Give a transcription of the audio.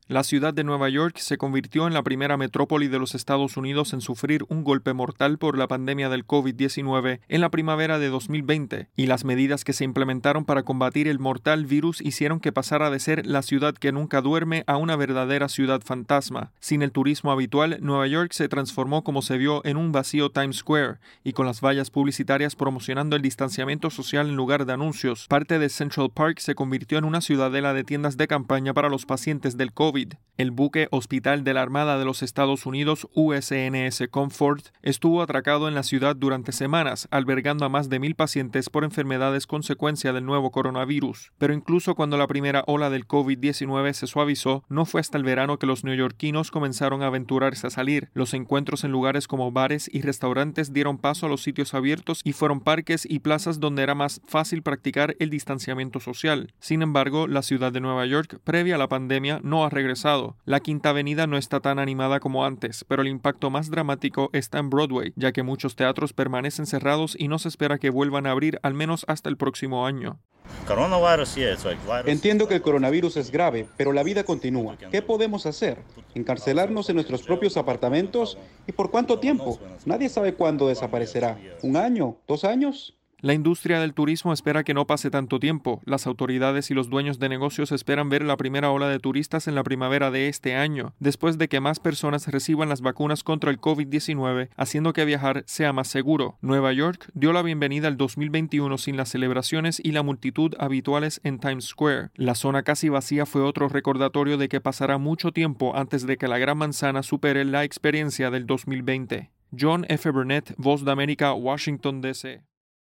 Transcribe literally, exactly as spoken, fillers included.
La ciudad de Nueva York se convirtió en la primera metrópoli de los Estados Unidos en sufrir un golpe mortal por la pandemia del COVID diecinueve en la primavera de dos mil veinte, y las medidas que se implementaron para combatir el mortal virus hicieron que pasara de ser la ciudad que nunca duerme a una verdadera ciudad fantasma. Sin el turismo habitual, Nueva York se transformó como se vio en un vacío Times Square, y con las vallas publicitarias promocionando el distanciamiento social en lugar de anuncios, parte de Central Park se convirtió en una ciudadela de tiendas de campaña para los pacientes del COVID. El buque Hospital de la Armada de los Estados Unidos, U S N S Comfort, estuvo atracado en la ciudad durante semanas, albergando a más de mil pacientes por enfermedades consecuencia del nuevo coronavirus. Pero incluso cuando la primera ola del COVID diecinueve se suavizó, no fue hasta el verano que los neoyorquinos comenzaron a aventurarse a salir. Los encuentros en lugares como bares y restaurantes dieron paso a los sitios abiertos y fueron parques y plazas donde era más fácil practicar el distanciamiento social. Sin embargo, la ciudad de Nueva York, previa a la pandemia, no ha regresado. La Quinta Avenida no está tan animada como antes, pero el impacto más dramático está en Broadway, ya que muchos teatros permanecen cerrados y no se espera que vuelvan a abrir al menos hasta el próximo año. Entiendo que el coronavirus es grave, pero la vida continúa. ¿Qué podemos hacer? ¿Encarcelarnos en nuestros propios apartamentos? ¿Y por cuánto tiempo? Nadie sabe cuándo desaparecerá. ¿Un año? ¿Dos años? La industria del turismo espera que no pase tanto tiempo. Las autoridades y los dueños de negocios esperan ver la primera ola de turistas en la primavera de este año, después de que más personas reciban las vacunas contra el COVID diecinueve, haciendo que viajar sea más seguro. Nueva York dio la bienvenida al dos mil veintiuno sin las celebraciones y la multitud habituales en Times Square. La zona casi vacía fue otro recordatorio de que pasará mucho tiempo antes de que la Gran Manzana supere la experiencia del dos mil veinte. John F. Burnett, Voz de América, Washington, D C